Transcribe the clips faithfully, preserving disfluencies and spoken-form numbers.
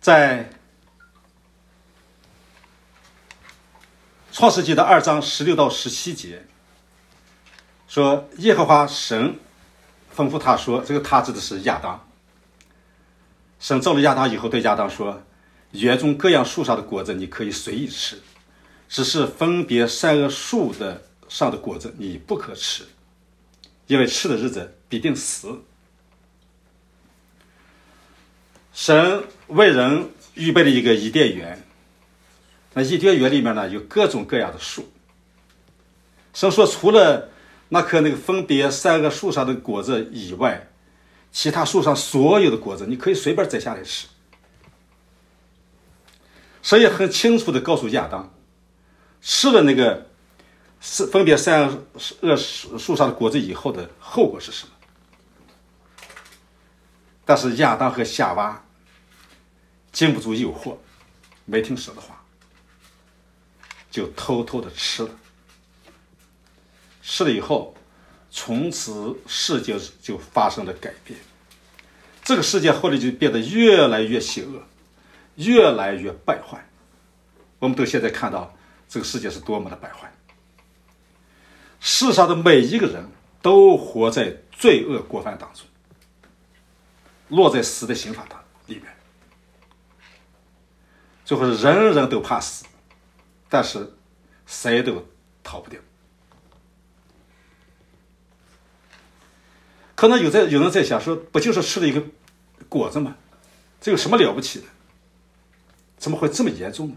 在创世纪的二章十六到十七节说，耶和华神吩咐他说，这个他指的是亚当。神造了亚当以后，对亚当说，园中各样树上的果子你可以随意吃，只是分别善恶树的上的果子你不可吃，因为吃的日子必定死。神为人预备了一个伊甸园，那伊甸园里面呢有各种各样的树。神说，除了那棵那个分别善恶树上的果子以外，其他树上所有的果子你可以随便摘下来吃。神也很清楚地告诉亚当，吃了那个分别善恶树上的果子以后的后果是什么。但是亚当和夏娃经不住诱惑，没听神的话，就偷偷的吃了。吃了以后，从此世界就发生了改变。这个世界后来就变得越来越邪恶，越来越败坏。我们都现在看到这个世界是多么的败坏。世上的每一个人都活在罪恶过犯当中，落在死的刑罚当里面。最后人人都怕死，但是谁都逃不掉。可能有在有人在想说，不就是吃了一个果子吗？这有什么了不起的？怎么会这么严重呢？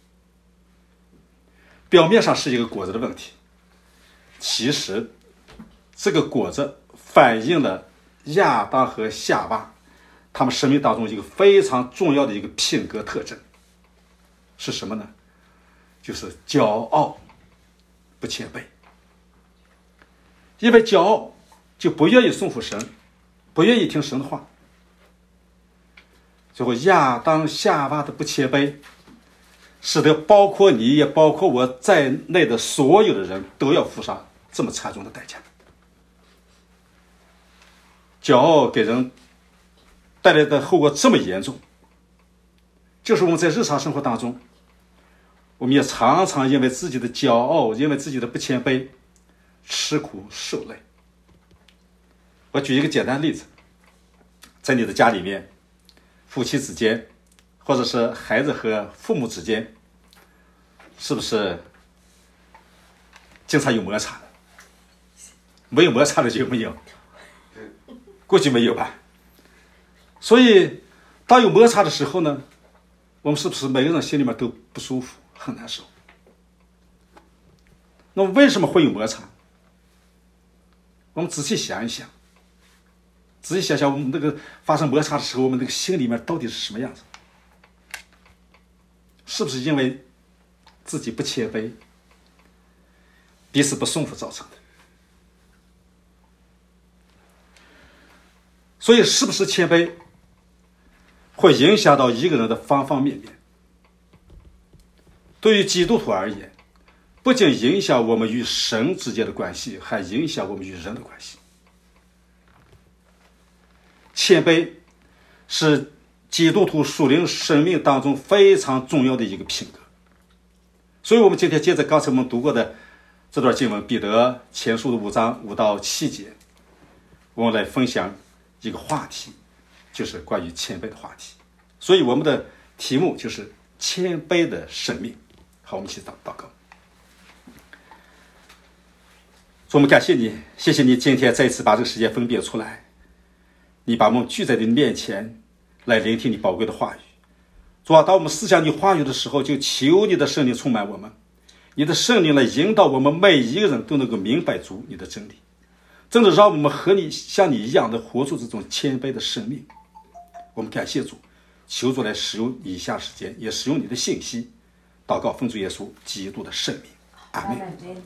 表面上是一个果子的问题，其实这个果子反映了亚当和夏娃他们生命当中一个非常重要的一个品格特征，是什么呢？就是骄傲不谦卑。因为骄傲就不愿意顺服神，不愿意听神的话。最后亚当夏娃的不谦卑，使得包括你也包括我在内的所有的人都要付上这么惨重的代价。骄傲给人带来的后果这么严重，就是我们在日常生活当中，我们也常常因为自己的骄傲，因为自己的不谦卑，吃苦受累。我举一个简单例子，在你的家里面，夫妻之间，或者是孩子和父母之间，是不是经常有摩擦的？没有摩擦的就没有，估计没有吧。所以当有摩擦的时候呢，我们是不是每个人心里面都不舒服，很难受？那么为什么会有摩擦？我们仔细想一想，仔细想想，我们那个发生摩擦的时候，我们那个心里面到底是什么样子？是不是因为自己不谦卑，彼此不顺服造成的？所以是不是谦卑会影响到一个人的方方面面？对于基督徒而言，不仅影响我们与神之间的关系，还影响我们与人的关系。谦卑是基督徒属灵生命当中非常重要的一个品格。所以我们今天接着刚才我们读过的这段经文，彼得前书的五章五到七节，我们来分享一个话题，就是关于谦卑的话题。所以我们的题目就是谦卑的生命。好，我们一起祷祷告。主，我们感谢你，谢谢你今天再次把这个时间分别出来，你把我们聚在你面前来聆听你宝贵的话语。主啊，当我们思想你话语的时候，就求你的圣灵充满我们，你的圣灵来引导我们每一个人都能够明白主你的真理，真的让我们和你像你一样的活出这种谦卑的生命。我们感谢主，求主来使用以下时间，也使用你的信息，祷告奉主耶稣基督的圣名，阿们。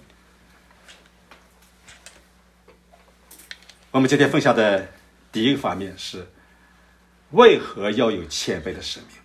我们今天分享的第一个方面是，为何要有谦卑的生命？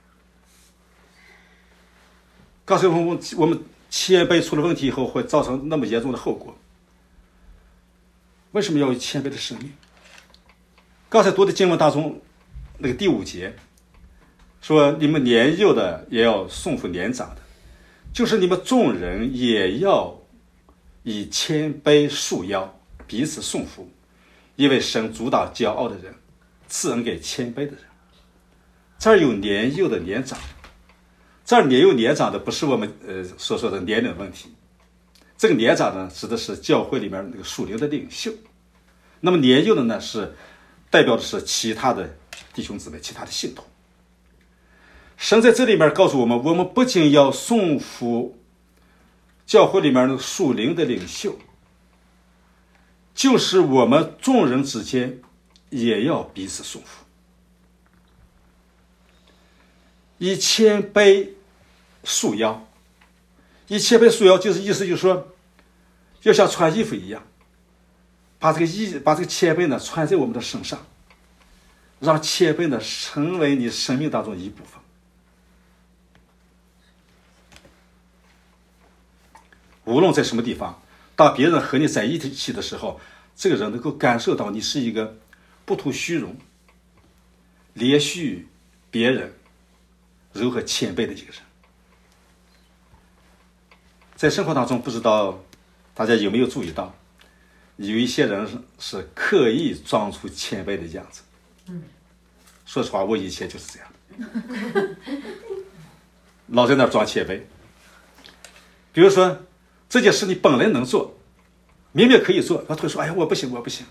刚才我们我们谦卑出了问题以后，会造成那么严重的后果。为什么要有谦卑的生命？刚才读的经文当中，那个第五节， 说你们年幼的也要顺服年长的，就是你们众人也要以谦卑束腰，彼此顺服，因为神阻挡骄傲的人，赐恩给谦卑的人。这儿有年幼的年长，这儿年幼年长的不是我们呃所说的年龄问题，这个年长呢指的是教会里面那个属灵的领袖，那么年幼的呢是代表的是其他的弟兄姊妹，其他的信徒。神在这里面告诉我们，我们不仅要顺服教会里面那个属灵的领袖，就是我们众人之间也要彼此顺服，以谦卑束腰。以谦卑束腰就是意思就是说，要像穿衣服一样，把这个衣把这个谦卑呢穿在我们的身上，让谦卑呢成为你生命当中的一部分。无论在什么地方，当别人和你在一起的时候，这个人能够感受到你是一个不图虚荣、怜恤别人、柔和谦卑的一个人。在生活当中，不知道大家有没有注意到，有一些人是刻意装出谦卑的样子。嗯，说实话，我以前就是这样，老在那儿装谦卑。比如说这件事你本来能做，明明可以做，他会说：“哎呀，我不行，我不行。”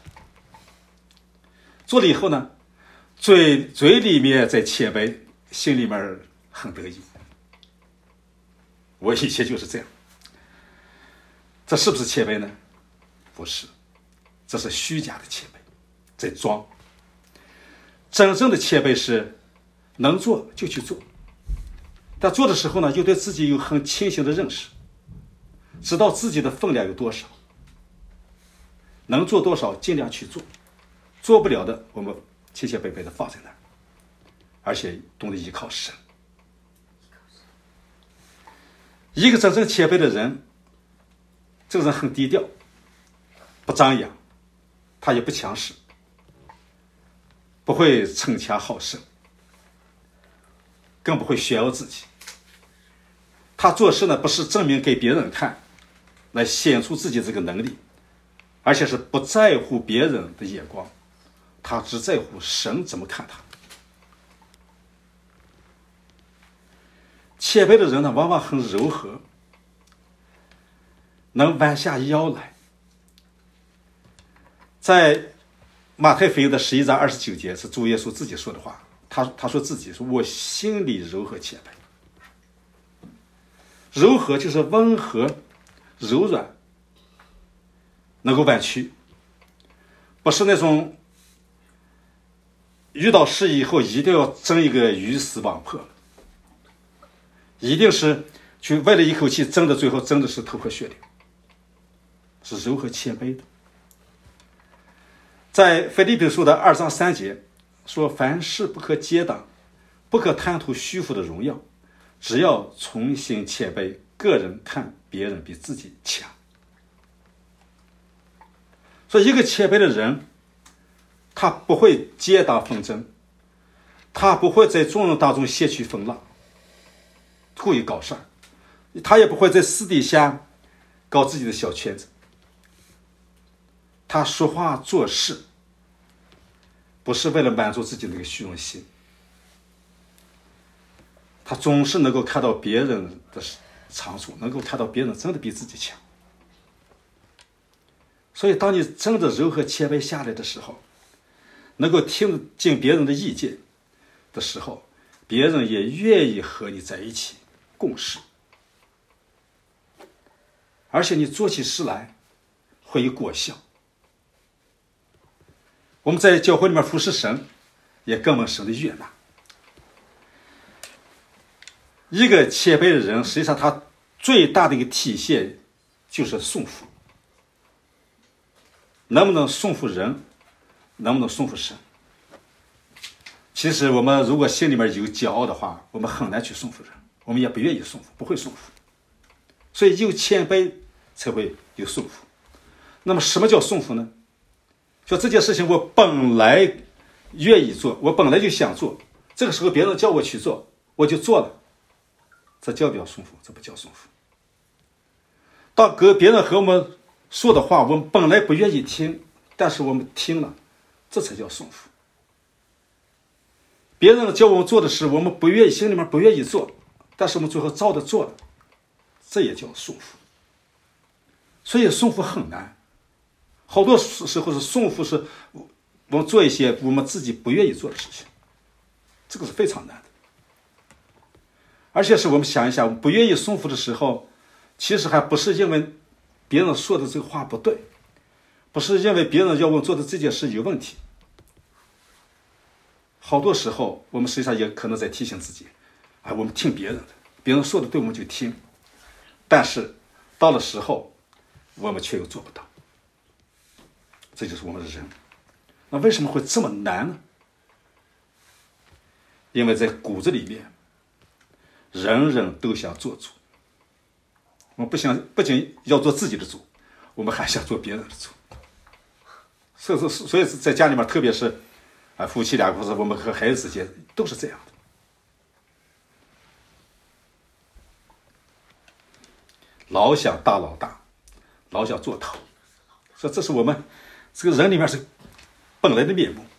做了以后呢，嘴嘴里面在谦卑，心里面很得意。我以前就是这样。这是不是谦卑呢？不是，这是虚假的谦卑，在装。真正的谦卑是能做就去做，但做的时候呢，又对自己有很清醒的认识，知道自己的分量有多少，能做多少尽量去做，做不了的我们谦谦卑卑的放在那儿，而且懂得依靠神。一个真正谦卑的人，这个人很低调，不张扬，他也不强势，不会逞强好胜，更不会炫耀自己。他做事呢，不是证明给别人看，来显出自己这个能力，而且是不在乎别人的眼光，他只在乎神怎么看他。谦卑的人呢，往往很柔和，能弯下腰来。在马太福音的十一章二十九节是主耶稣自己说的话，他他说自己说：“我心里柔和谦卑。”柔和就是温和、柔软，能够弯曲，不是那种遇到事以后一定要争一个鱼死网破，一定是去为了一口气争的，最后争的是头破血流，是柔和谦卑的。在腓立比书的二章三节说：“凡事不可结党，不可贪图虚浮的荣耀，只要存心谦卑，个人看别人比自己强。”所以一个谦卑的人，他不会结党纷争，他不会在众人当中泄取风浪，故意搞事儿，他也不会在私底下搞自己的小圈子。他说话做事不是为了满足自己的那个虚荣心，他总是能够看到别人的长处，能够看到别人真的比自己强。所以当你真的柔和谦卑下来的时候，能够听进别人的意见的时候，别人也愿意和你在一起共事，而且你做起事来会有果效。我们在教会里面服侍神，也更蒙神的悦纳。一个谦卑的人，实际上他最大的一个体现就是顺服。能不能顺服人，能不能顺服神？其实我们如果心里面有骄傲的话，我们很难去顺服人，我们也不愿意顺服，不会顺服。所以有谦卑才会有顺服。那么什么叫顺服呢？说这件事情我本来愿意做，我本来就想做，这个时候别人叫我去做， 我就做了，这叫不叫顺服？这不叫顺服。当跟别人和我们说的话，我们本来不愿意听，但是我们听了，这才叫顺服。别人叫我们做的事，我们不愿意，心里面不愿意做，但是我们最后照着做了，这也叫顺服。所以顺服很难，好多时候是顺服是我们做一些我们自己不愿意做的事情，这个是非常难的。而且是我们想一下，我们不愿意顺服的时候，其实还不是因为别人说的这个话不对，不是因为别人要我们做的这件事有问题。好多时候我们实际上也可能在提醒自己，啊，我们听别人的，别人说的对我们就听，但是到了时候我们却又做不到，这就是我们的人。那为什么会这么难呢？因为在骨子里面，人人都想做主，我们不想不仅要做自己的主，我们还想做别人的主。所以说，所以在家里面，特别是啊夫妻俩或者我们和孩子之间，都是这样的。老想当老大，老想做头，所以这是我们这个人里面是本来的面目。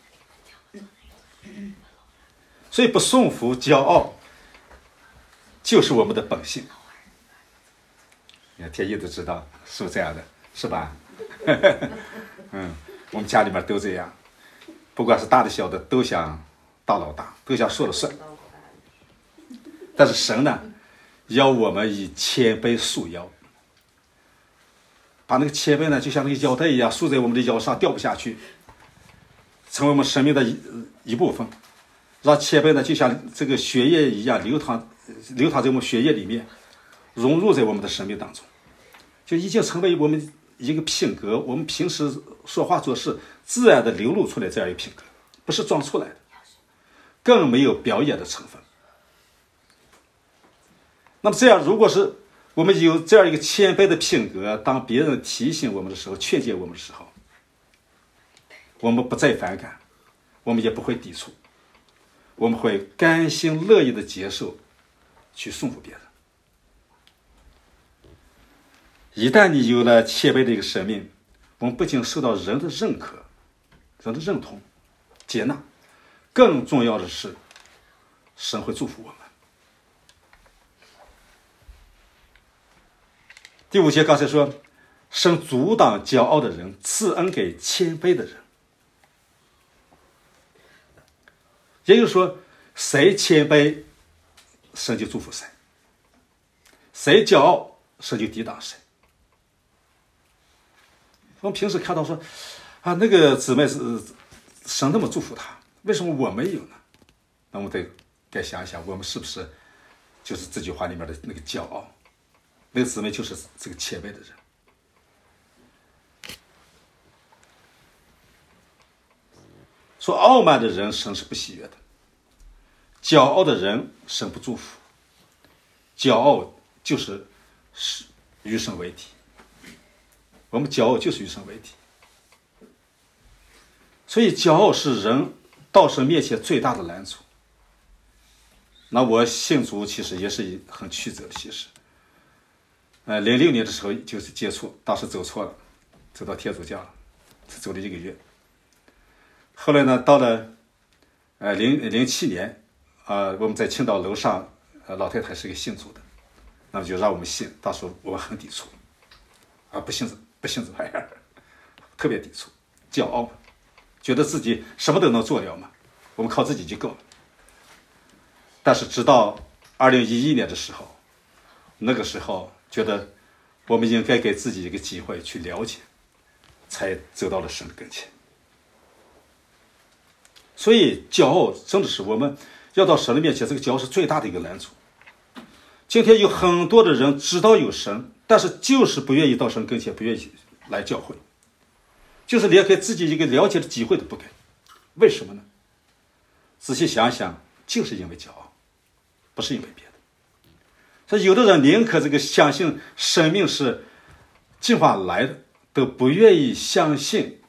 所以不顺服、骄傲，就是我们的本性。你看天意都知道是不是这样的，是吧？嗯，我们家里面都这样，不管是大的小的，都想当老大，都想说了算。但是神呢，要我们以谦卑束腰，把那个谦卑呢，就像那个腰带一样，束在我们的腰上，掉不下去，成为我们生命的一一部分。让谦卑呢，就像这个血液一样流淌，流淌在我们血液里面，融入在我们的生命当中，就已经成为我们一个品格。我们平时说话做事自然的流露出来这样一个品格，不是装出来的，更没有表演的成分。那么这样，如果是我们有这样一个谦卑的品格，当别人提醒我们的时候，劝诫我们的时候，我们不再反感，我们也不会抵触，我们会甘心乐意的接受，去顺服别人。一旦你有了谦卑的一个生命，我们不仅受到人的认可、人的认同、接纳，更重要的是，神会祝福我们。第五节刚才说，神阻挡骄傲的人，赐恩给谦卑的人。也就是说，谁谦卑，神就祝福谁；谁骄傲，神就抵挡谁。我们平时看到说，啊，那个姊妹是神那么祝福他，为什么我没有呢？那我们得该想一想，我们是不是就是这句话里面的那个骄傲？那个姊妹就是这个谦卑的人。说傲慢的人，神是不喜悦的；骄傲的人，神不祝福。骄傲就是与神为敌，我们骄傲就是与神为敌。所以骄傲是人到神面前最大的拦阻。那我信主其实也是很曲折的，其实呃，零六年的时候就是接触，当时走错了，走到天主教了，只走了一个月。后来呢，到了呃零零七年，啊、呃，我们在青岛楼上，呃，老太太是一个信主的，那么就让我们信。当时我很抵触，啊，不信不信这玩意儿，特别抵触，骄傲嘛，觉得自己什么都能做了嘛，我们靠自己就够了。但是直到二零一一年的时候，那个时候觉得我们应该给自己一个机会去了解，才走到了神的跟前。所以骄傲真的是我们要到神的面前，这个骄傲是最大的一个拦阻。今天有很多的人知道有神，但是就是不愿意到神跟前，不愿意来教会，就是连给自己一个了解的机会都不给。为什么呢？仔细想想，就是因为骄傲，不是因为别的。所以有的人宁可这个相信生命是计划来的，都不愿意相信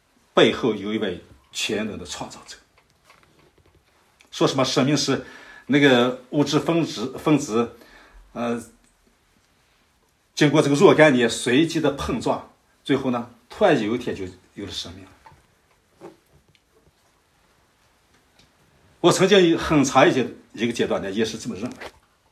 背后有一位全能的创造者。说什么生命是那个物质分子分子，呃，经过这个若干年随机的碰撞，最后呢，突然有一天就有了生命了。我曾经很长一阶一个阶段呢，也是这么认为。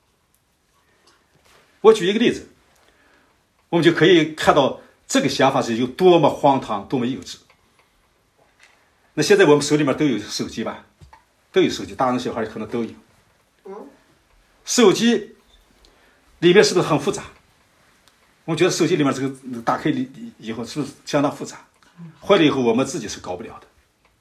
我举一个例子，我们就可以看到这个想法是有多么荒唐，多么幼稚。那现在我们手里面都有手机吧，都有手机，大人小孩可能都有。手机里面是不是很复杂？我觉得手机里面这个打开以后是不是相当复杂？坏了以后我们自己是搞不了的。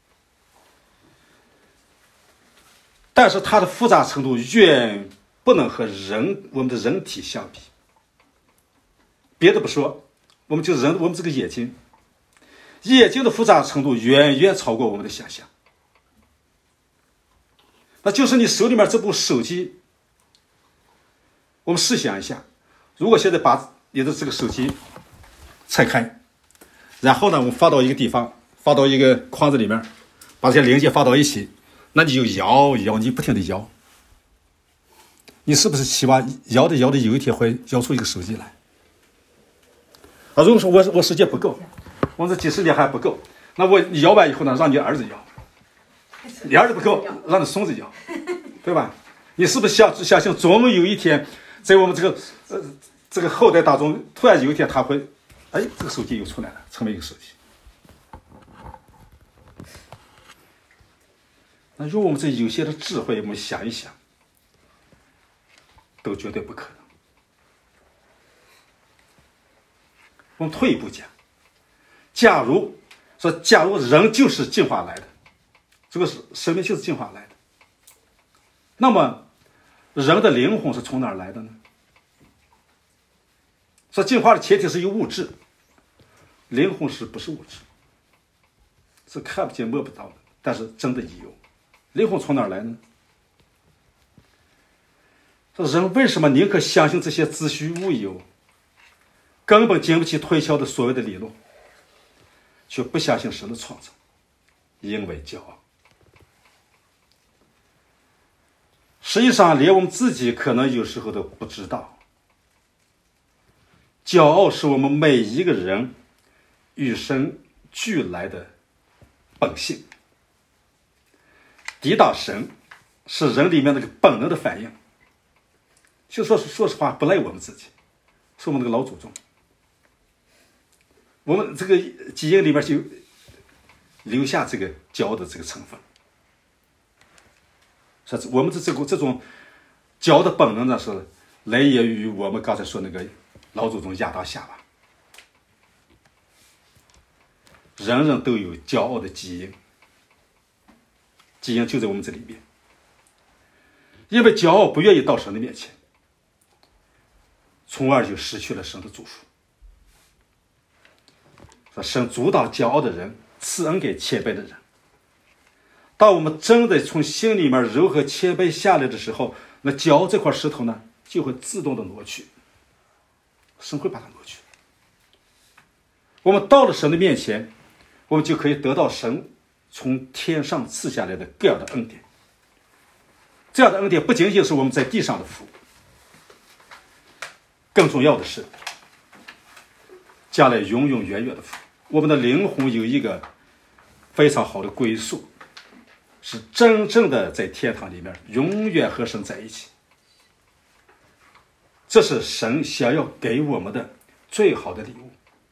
但是它的复杂程度远不能和人我们的人体相比。别的不说，我们就人我们这个眼睛，眼睛的复杂程度远远超过我们的想象。那就是你手里面这部手机，我们试想一下，如果现在把你的这个手机拆开，然后呢我们放到一个地方，放到一个筐子里面，把这些零件放到一起，那你就摇摇，你不停的摇，你是不是期望摇着摇着有一天会摇出一个手机来？啊，如果说我我时间不够，我这几十年还不够，那我摇完以后呢，让你儿子摇，你儿子不够，让你孙子摇，对吧？你是不是相相信总有一天，在我们这个呃这个后代当中，突然有一天他会，哎，这个手机又出来了，成为一个手机。那如果我们这有些的智慧，我们想一想，都绝对不可能。我们退一步讲，假如说，假如人就是进化来的，这个是生命就是进化来的，那么人的灵魂是从哪儿来的呢？说进化的前提是有物质，灵魂是不是物质？是看不见摸不到的，但是真的有。灵魂从哪儿来呢？说人为什么宁可相信这些子虚乌有，根本经不起推敲的所谓的理论，却不相信神的创造？因为骄傲。实际上连我们自己可能有时候都不知道，骄傲是我们每一个人与生俱来的本性。抵挡神是人里面那个本能的反应，就说说实话，不赖我们自己，是我们那个老祖宗。我们这个基因里面就留下这个骄傲的这个成分。说我们的这个这种骄傲的本能呢，是来源于我们刚才说那个老祖宗亚当夏娃。人人都有骄傲的基因，基因就在我们这里面。因为骄傲不愿意到神的面前，从而就失去了神的祝福。说神阻挡骄傲的人，赐恩给谦卑的人。当我们真的从心里面柔和谦卑下来的时候，那骄傲这块石头呢，就会自动的挪去，神会把它挪去。我们到了神的面前，我们就可以得到神从天上赐下来的各样的恩典。这样的恩典不仅仅是我们在地上的福，更重要的是将来永永远远的福。我们的灵魂有一个非常好的归宿，是真正的在天堂里面永远和神在一起。这是神想要给我们的最好的礼物。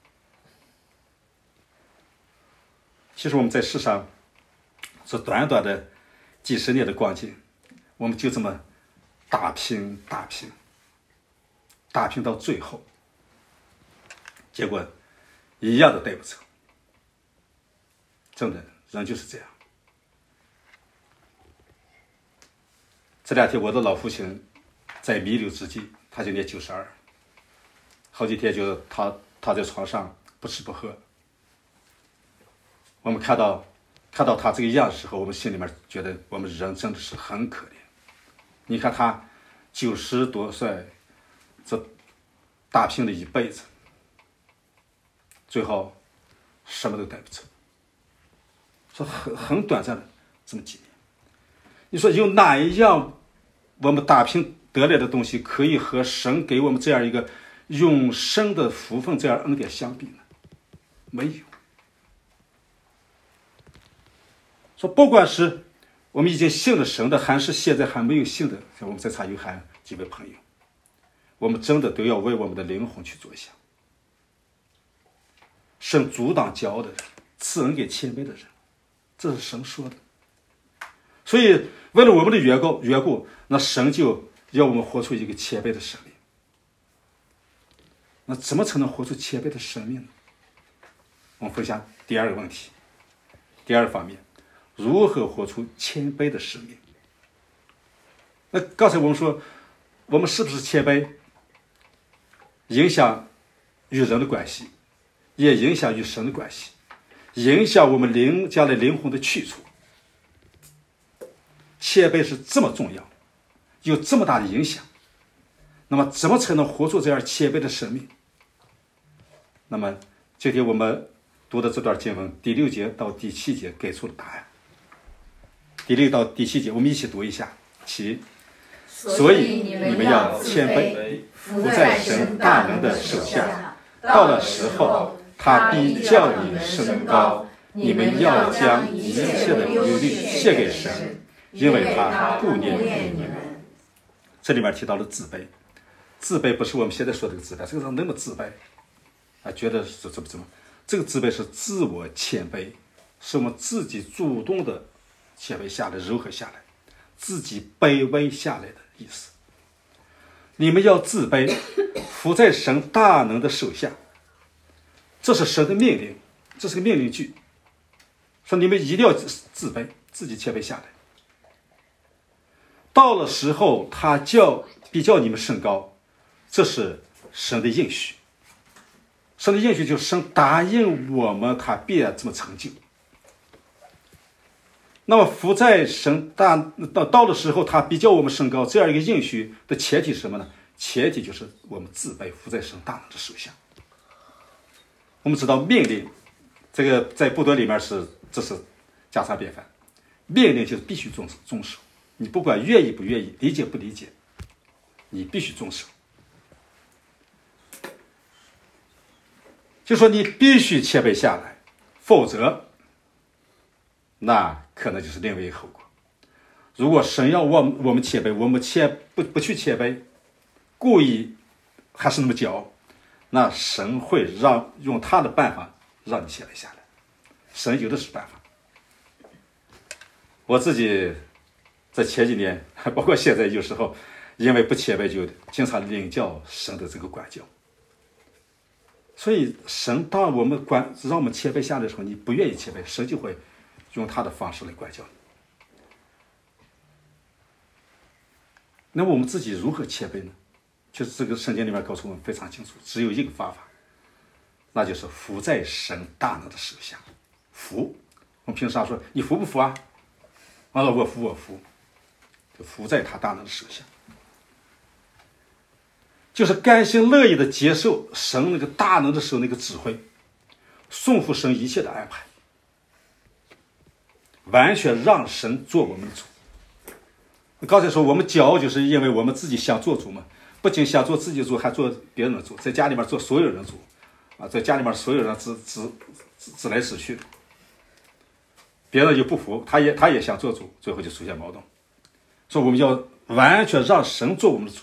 其实我们在世上这短短的几十年的光景，我们就这么打拼打拼打拼到最后，结果一样的带不走。真的人就是这样。这两天我的老父亲在弥留之际，他就年九十二，好几天就他躺在床上不吃不喝。我们看到看到他这个样子时候，我们心里面觉得我们人真的是很可怜。你看他九十多岁，这打拼了一辈子，最后什么都带不走，说很很短暂的这么几年。你说有哪一样我们打拼得来的东西可以和神给我们这样一个永生的福分这样恩典相比呢？没有。说不管是我们已经信了神的，还是现在还没有信的，像我们在场有还几位朋友，我们真的都要为我们的灵魂去着想。神阻挡骄傲的人，赐恩给谦卑的人，这是神说的。所以为了我们的缘故缘故那神就要我们活出一个谦卑的生命。那怎么才能活出谦卑的生命呢？我们分享第二个问题，第二方面，如何活出谦卑的生命？那刚才我们说，我们是不是谦卑，影响与人的关系，也影响与神的关系，影响我们灵将来灵魂的去处。谦卑是这么重要，有这么大的影响。那么怎么才能活出这样谦卑的生命？那么今天我们读的这段经文第六节到第七节给出了答案。第六到第七节我们一起读一下。其所以你们要谦卑，伏在神大能的手下，到了时候他必叫你升高。你们要将一切的忧虑卸给神，因为他顾念你们。这里面提到了自卑，自卑不是我们现在说的这个自卑，这个人那么自卑啊，觉得是怎么怎么，这个自卑是自我谦卑，是我们自己主动的谦卑下来，柔和下来，自己卑微下来的意思。你们要自卑，伏在神大能的手下，这是神的命令，这是个命令句，说你们一定要自卑，自己谦卑下来。到了时候他叫必叫你们升高，这是神的应许。神的应许就是神答应我们他必然这么成就。那么伏在神大到到的时候他必叫我们升高，这样一个应许的前提是什么呢？前提就是我们自卑，伏在神大能的手下。我们知道命令这个在部队里面是这是家常便饭，命令就是必须遵遵守，你不管愿意不愿意，理解不理解，你必须遵守。就说你必须谦卑下来，否则那可能就是另外一个后果。如果神要我们我们谦卑，我们谦不不去谦卑，故意还是那么骄傲，那神会让用他的办法让你谦卑下来。神有的是办法。我自己在前几年，包括现在，有时候因为不谦卑，就经常领教神的这个管教。所以神当我们管让我们谦卑下来的时候，你不愿意谦卑，神就会用他的方式来管教你。那么我们自己如何谦卑呢？就是这个圣经里面告诉我们非常清楚，只有一个方法，那就是伏在神大能的手下。服，我们平常说你服不服啊？啊，我服我服，就伏在他大能的手下，就是甘心乐意的接受神那个大能的手那个指挥，顺服神一切的安排，完全让神做我们的主。刚才说我们骄傲，就是因为我们自己想做主嘛，不仅想做自己的主，还做别人的主，在家里面做所有人的主啊，在家里面所有人指指指来指去，别人就不服，他也他也想做主，最后就出现矛盾。所以我们要完全让神做我们的主。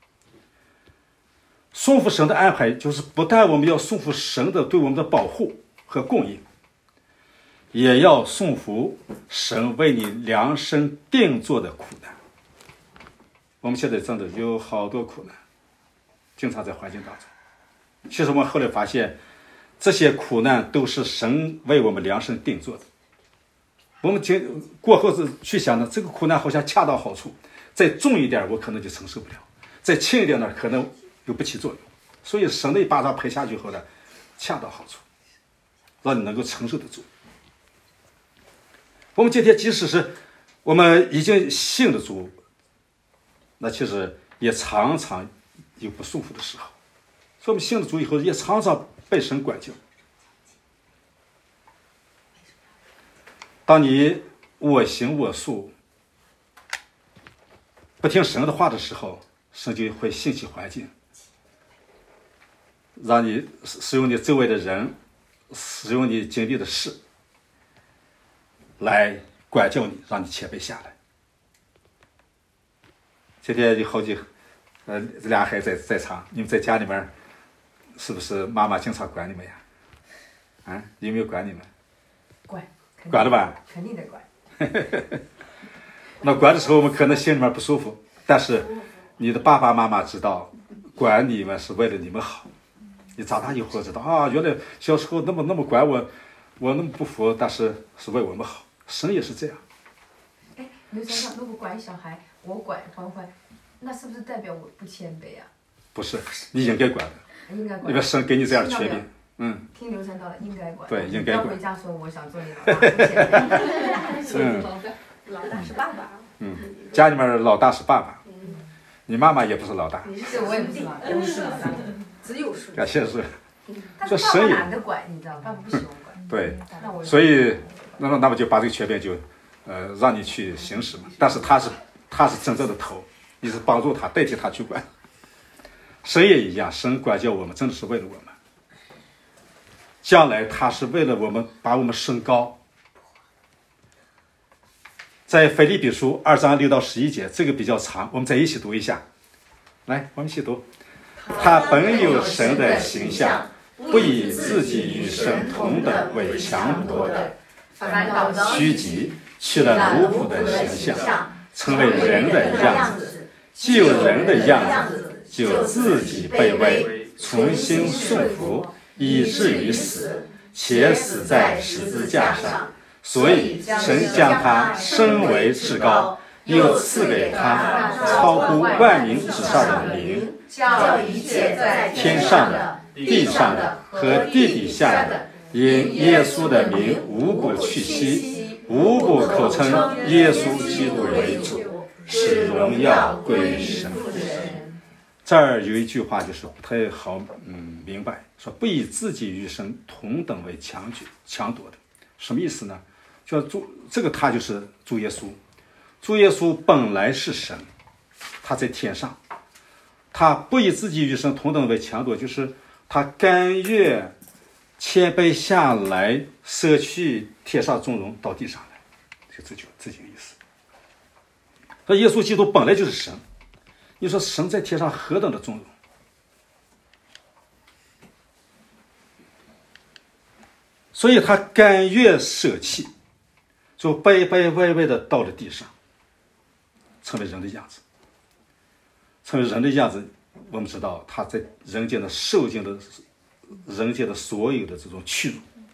顺服神的安排，就是不但我们要顺服神的对我们的保护和供应，也要顺服神为你量身定做的苦难。我们现在真的有好多苦难，经常在环境当中。其实我们后来发现，这些苦难都是神为我们量身定做的。我们经过后是去想呢，这个苦难好像恰到好处，再重一点我可能就承受不了，再轻一点呢可能又不起作用。所以神的一巴掌拍下去后呢，恰到好处，让你能够承受得住。我们今天即使是我们已经信了主，那其实也常常有不舒服的时候。所以我们信了主以后，也常常被神管教。当你我行我素， 不听神的话的时候，神就会兴起环境，让你使用你周围的人，使用你经历的事来管教你，让你谦卑下来。今天有好几呃俩孩子在在场，你们在家里面是不是妈妈经常管你们呀？啊，有没有管你们？ 管， 管了吧？ 肯定得管。 那管的时候我们可能心里面不舒服，但是你的爸爸妈妈知道管你们是为了你们好。你长大以后知道啊，原来小时候那么那么管我，我那么不服，但是是为我们好。神也是这样。 哎，刘先生，如果管小孩，我管欢欢，那是不是代表我不谦卑啊？ 不是，你应该管的。 应该管。 因为神给你这样的权柄。嗯。 听刘传道的，应该管。 对，应该管。 要回家说，我想做你老大，不谦卑。 嗯。老大是爸爸。 嗯，家里面老大是爸爸。嗯。你妈妈也不是老大。 你是我也不是老大，我是老大。 只有数。 感谢是。 但是爸爸懒得管，你知道，爸爸不喜欢管。 对。所以，那么那么就把这个权柄就，呃，让你去行使嘛。但是他是他是真正的头，你是帮助他，代替他去管。神也一样，神管教我们，真的是为了我们。将来他是为了我们把我们升高。在腓立比书二章六到十一节，这个比较长，我们再一起读一下。来，我们一起读。他本有神的形象，不以自己与神同等为强夺的，虚己，取了奴仆的形象，成为人的样子。既有人的样子，就自己卑微，从心顺服，以至于死，且死在十字架上。所以神将他升为至高，又赐给他超乎万民之上的名，叫一切在天上的、地上的和地底下的，因耶稣的名无不去息，无不口称耶稣基督为主，使荣耀归于神。这儿有一句话就是不太好嗯明白，说不以自己与神同等为强举强夺的，什么意思呢？就主这个他就是主耶稣，主耶稣本来是神，他在天上，他不以自己与神同等为强夺，就是他甘愿谦卑下来，舍去天上尊荣到地上来，就这就这就意思。说耶稣基督本来就是神，你说神在天上何等的尊荣，所以他甘愿舍弃，就悲悲微微的到了地上，成为人的样子。成为人的样子，我们知道他在人间的受尽的人间的所有的这种屈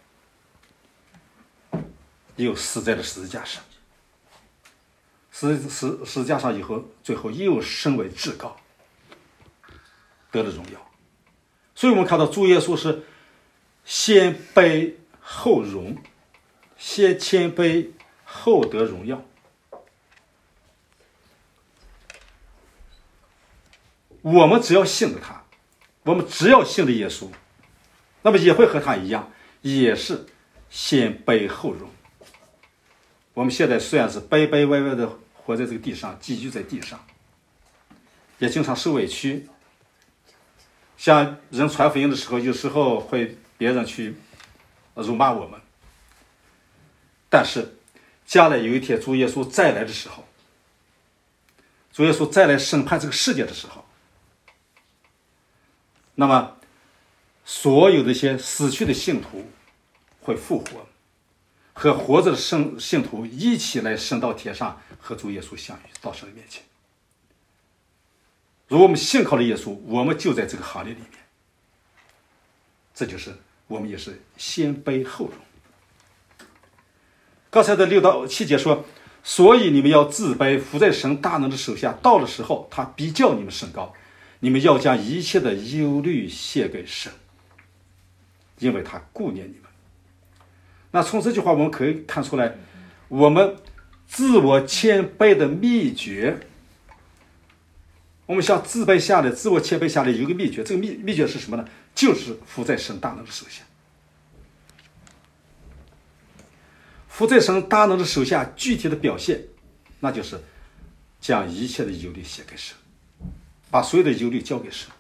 辱，又死在了十字架上。死死十字架上以后，最后又升为至高，得了荣耀。所以我们看到主耶稣是先卑后荣，先谦卑后得荣耀。我们只要信了他，我们只要信了耶稣，那么也会和他一样，也是先卑后荣。我们现在虽然是卑卑微微的活在这个地上，寄居在地上，也经常受委屈。像人传福音的时候，有时候会别人去辱骂我们，但是将来有一天主耶稣再来的时候，主耶稣再来审判这个世界的时候，那么所有的一些死去的信徒会复活，和活着的圣信徒一起来升到天上，和主耶稣相遇，到神的面前。如果我们信靠了耶稣，我们就在这个行列里面。这就是我们也是先卑后荣。刚才的六到七节说，所以你们要自卑，伏在神大能的手下，到了时候他必叫你们升高。你们要将一切的忧虑卸给神，因为他顾念你们。那从这句话我们可以看出来，我们自我谦卑的秘诀，我们想自卑下来，自我谦卑下来有一个秘诀，这个秘秘诀是什么呢？就是伏在神大能的手下。伏在神大能的手下具体的表现，那就是将一切的忧虑写给神，把所有的忧虑交给神。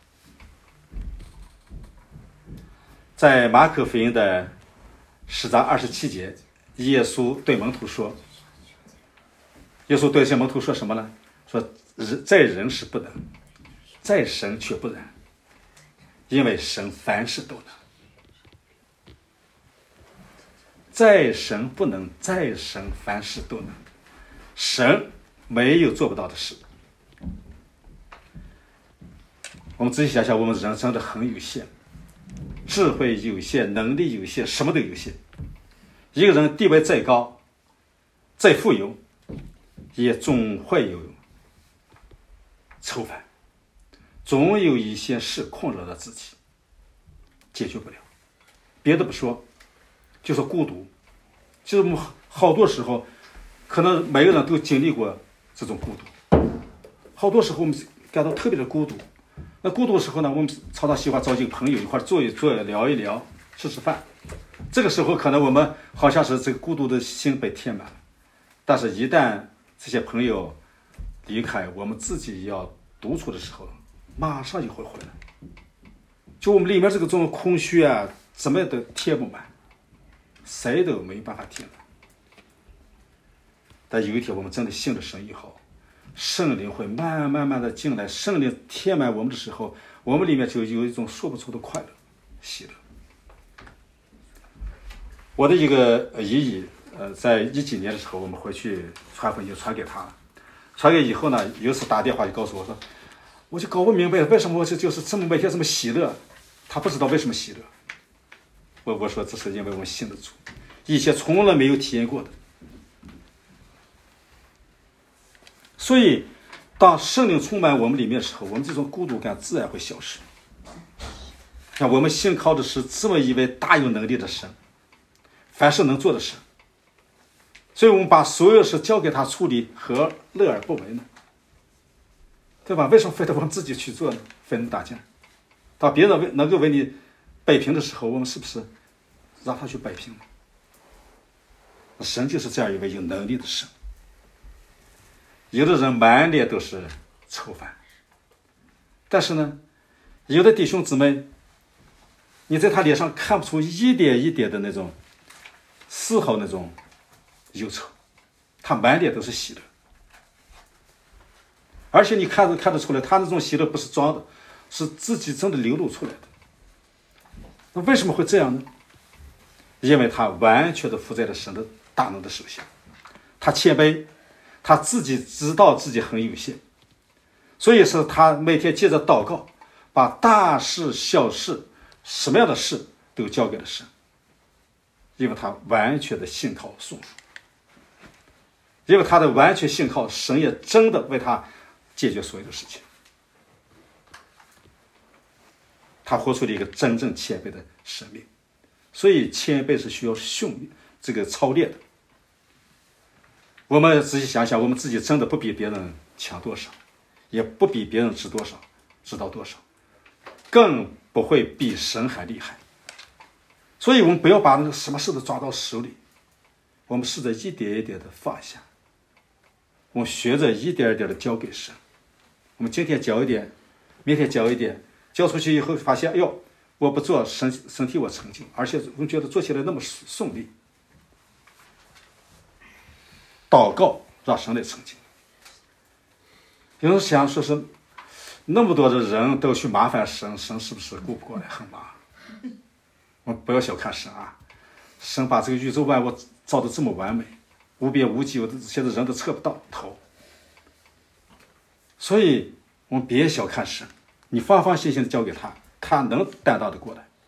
在马可福音的十章二十七节，耶稣对门徒说，耶稣对这些门徒说什么呢？说在人是不能，在神却不然，因为神凡事都能。在神不能，在神凡事都能，神没有做不到的事。我们仔细想想，我们人真的很有限，智慧有限，能力有限，什么都有限。一个人地位再高，再富有，也总会有愁烦，总有一些事困扰了自己，解决不了。别的不说，就是孤独。就是我们好多时候，可能每个人都经历过这种孤独。好多时候我们感到特别的孤独。那孤独的时候呢，我们常常喜欢找几个朋友一块坐一坐，聊一聊，吃吃饭。这个时候可能我们好像是这个孤独的心被填满了，但是一旦这些朋友离开，我们自己要独处的时候，马上就会回来。就我们里面这个这种空虚啊，怎么都填不满，谁都没办法填满。但有一天我们真的信了神以后，圣灵会慢慢慢的进来，圣灵填满我们的时候，我们里面就有一种说不出的快乐、喜乐。我的一个姨姨，呃，在一几年的时候，我们回去传福音，传给她了。传给以后呢，有一次打电话就告诉我说，我就搞不明白为什么我就就是这么每天这么喜乐，她不知道为什么喜乐。我我说这是因为我们信得主，以前从来没有体验过的。所以，当圣灵充满我们里面的时候，我们这种孤独感自然会消失。看，我们信靠的是这么一位大有能力的神，凡事能做的神。所以我们把所有事交给他处理，何乐而不为呢？对吧？为什么非得我们自己去做呢？费那么大劲。当别人为能够为你摆平的时候，我们是不是让他去摆平呢？神就是这样一位有能力的神。有的人满脸都是愁烦，但是呢，有的弟兄姊妹，你在他脸上看不出一点一点的那种丝毫那种忧愁，他满脸都是喜乐，而且你看得看得出来，他那种喜乐不是装的，是自己真的流露出来的。那为什么会这样呢？因为他完全的服在了神的大能的手下，他谦卑，他自己知道自己很有限，所以是他每天接着祷告，把大事小事什么样的事都交给了神，因为他完全的信靠顺服，因为他的完全信靠，神也真的为他解决所有的事情。他活出了一个真正谦卑的生命，所以谦卑是需要训练这个操练的。我们仔细想想，我们自己真的不比别人强多少，也不比别人知多少，知道多少，更不会比神还厉害。所以我们不要把那个什么事都抓到手里，我们试着一点一点的放下，我们学着一点一点的交给神。我们今天交一点，明天交一点，交出去以后发现，哎呦，我不做，神神替我成就，而且我觉得做起来那么顺利。祷告让神来成就。有人想说是那么多的人都去麻烦神，神是不是顾不过来，很忙？我们不要小看神啊！神把这个宇宙万物造得这么完美，无边无际，现在人都测不到头。所以我们别小看神，你放放心心的交给他，他能担当得过来。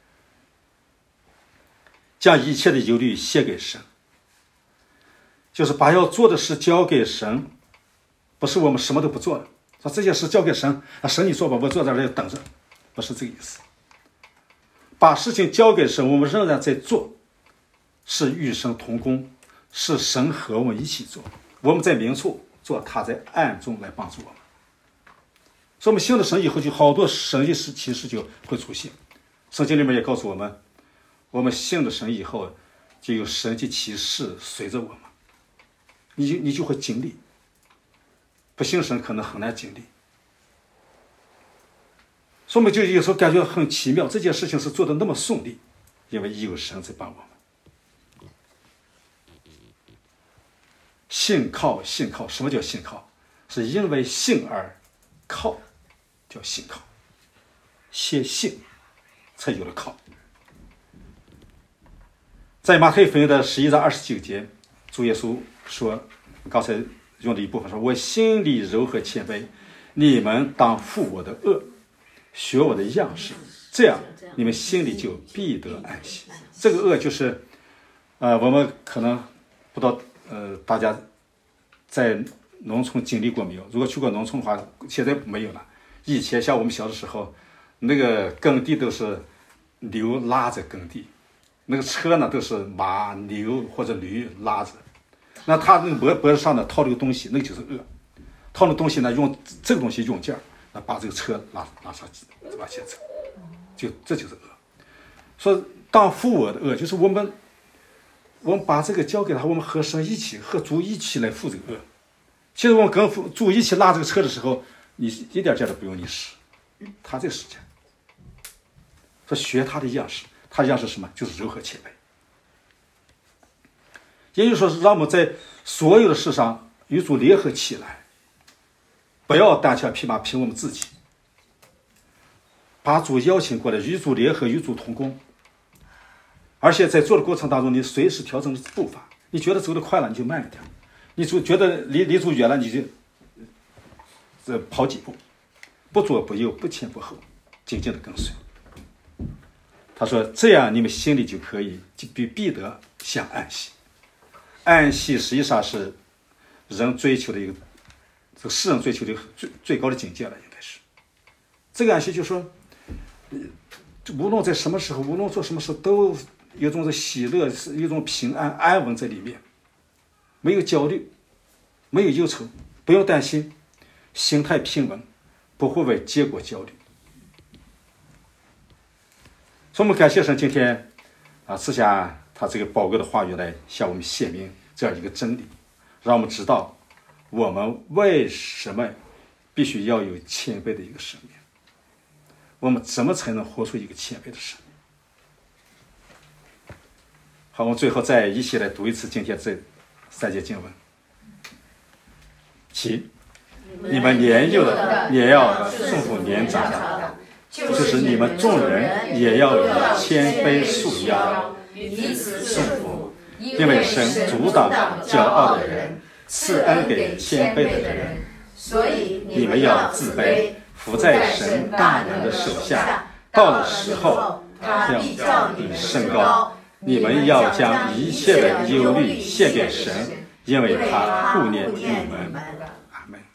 将一切的忧虑卸给神，就是把要做的事交给神，不是我们什么都不做了，说这件事交给神，啊，神你做吧，我坐在这里等着，不是这个意思。把事情交给神，我们仍然在做，是与神同工，是神和我们一起做，我们在明处做，他在暗中来帮助我们。所以我们信了神以后，就好多神迹奇事就会出现。圣经里面也告诉我们，我们信了神以后，就有神迹奇事随着我们，你就你就会经历。 不信神可能很难经历。所以我们就有时候感觉很奇妙，这件事情是做的那么顺利，因为有神在帮我们。信靠，信靠，什么叫信靠？是因为信而靠，叫信靠。先信，才有了靠。在马太福音的十一章二十九节，主耶稣说，刚才用的一部分说：“我心里柔和谦卑，你们当负我的恶，学我的样式，这样你们心里就必得安息。”这个恶就是，呃，我们可能不知道，呃，大家在农村经历过没有？如果去过农村的话，现在没有了。以前像我们小的时候，那个耕地都是牛拉着耕地，那个车呢都是马、牛或者驴拉着。那他那个脖脖子上呢套了个东西，那个就是轭。套了东西呢，用这个东西用劲儿，那把这个车拉拉上往前走，就这就是恶。说当负我的恶，就是我们我们把这个交给他，我们和神一起和主一起来负这个恶。其实我们跟主一起拉这个车的时候，你一点劲都不用你使，他在使劲。说学他的样式，他的样式是什么？就是柔和谦卑。也就是说，是让我们在所有的事上与主联合起来，不要单枪匹马凭我们自己，把主邀请过来，与主联合，与主同工。而且在做的过程当中，你随时调整步伐。你觉得走得快了，你就慢一点；你觉得离离主远了，你就这跑几步，不左不右，不前不后，紧紧的跟随。他说：“这样你们心里就可以就必必得享安息。安息实际上是人追求的一个，这个世人追求的最最高的境界了，应该是。这个安息就是说，无论在什么时候，无论做什么事，都有一种的喜乐，有一种平安安稳在里面，没有焦虑，没有忧愁，不用担心，心态平稳，不会为结果焦虑。所以我们感谢神今天啊赐下他这个宝贵的话语来向我们显明这样一个真理，让我们知道我们为什么必须要有谦卑的一个生命，我们怎么才能活出一个谦卑的生命。好，我们最后再一起来读一次今天这三节经文。七，你们年幼的也要顺服年长的，就是你们众人也要以谦卑束腰，彼此顺服，因为神阻挡骄傲的人，赐恩给谦卑的人。所以你们要自卑，伏在神大能的手下，到了时候，他必叫你升高。你们要将一切的忧虑献给神，因为他顾念你们。